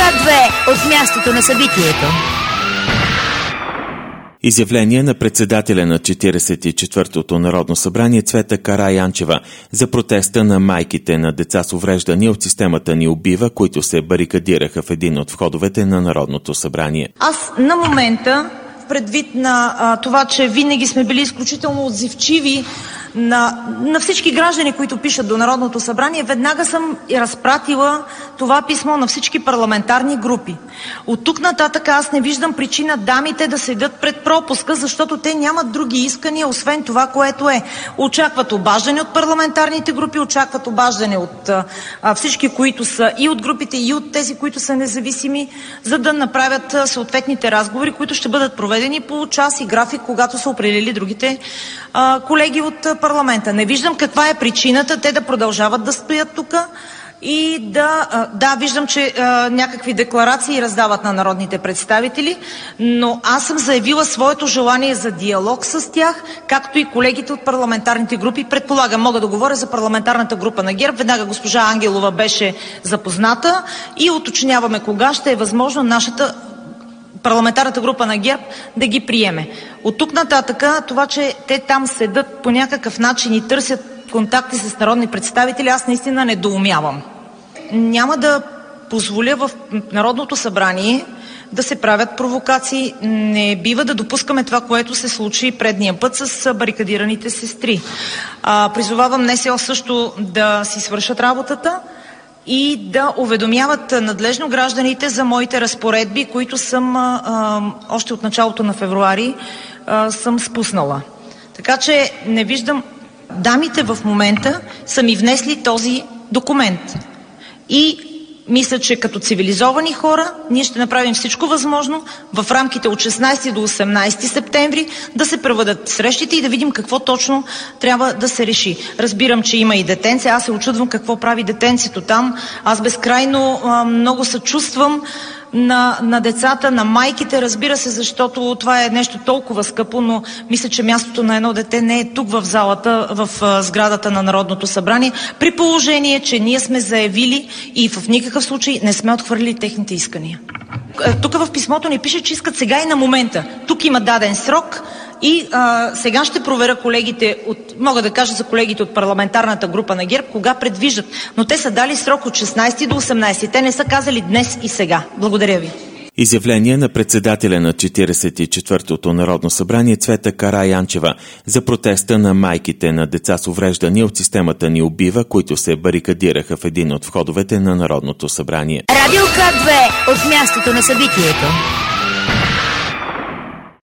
К2 от мястото на събитието. Изявление на председателя на 44-то Народно събрание Цвета Караянчева за протеста на майките на деца с увреждания от системата Ни убива, които се барикадираха в един от входовете на Народното събрание. Аз на момента, предвид на това, че винаги сме били изключително отзивчиви на всички граждани, които пишат до Народното събрание, веднага съм разпратила това писмо на всички парламентарни групи. От тук нататък аз не виждам причина дамите да седят пред пропуска, защото те нямат други искания, освен това, което е. Очакват обаждане от парламентарните групи, очакват обаждане от всички, които са и от групите, и от тези, които са независими, за да направят съответните разговори, които ще бъдат проведени по час и график, когато са определили другите колеги от парламента. Не виждам каква е причината те да продължават да стоят тук и виждам, че някакви декларации раздават на народните представители, но аз съм заявила своето желание за диалог с тях, както и колегите от парламентарните групи. Предполагам, мога да говоря за парламентарната група на ГЕРБ. Веднага госпожа Ангелова беше запозната и уточняваме кога ще е възможно нашата парламентарната група на ГЕРБ да ги приеме. От тук нататък, това, че те там седат по някакъв начин и търсят контакти с народни представители, аз наистина недоумявам. Няма да позволя в Народното събрание да се правят провокации. Не бива да допускаме това, което се случи предния път с барикадираните сестри. Призовавам НСО също да си свършат работата и да уведомяват надлежно гражданите за моите разпоредби, които съм още от началото на февруари съм спуснала. Така че не виждам. Дамите в момента са ми внесли този документ. И мисля, че като цивилизовани хора ние ще направим всичко възможно в рамките от 16 до 18 септември да се проведат срещите и да видим какво точно трябва да се реши. Разбирам, че има и детенце. Аз се учудвам какво прави детенцето там. Аз безкрайно много съчувствам на децата, на майките, разбира се, защото това е нещо толкова скъпо, но мисля, че мястото на едно дете не е тук в залата, в сградата на Народното събрание, при положение, че ние сме заявили и в никакъв случай не сме отхвърлили техните искания. Тук в писмото ни пише, че искат сега и на момента. Тук има даден срок и сега ще проверя колегите мога да кажа за колегите от парламентарната група на ГЕРБ, кога предвиждат. Но те са дали срок от 16 до 18. Те не са казали днес и сега. Благодаря ви. Изявление на председателя на 44-то Народно събрание Цвета Караянчева за протеста на майките на деца с увреждания от системата Ни убива, които се барикадираха в един от входовете на Народното събрание. Радио К2 от мястото на събитието.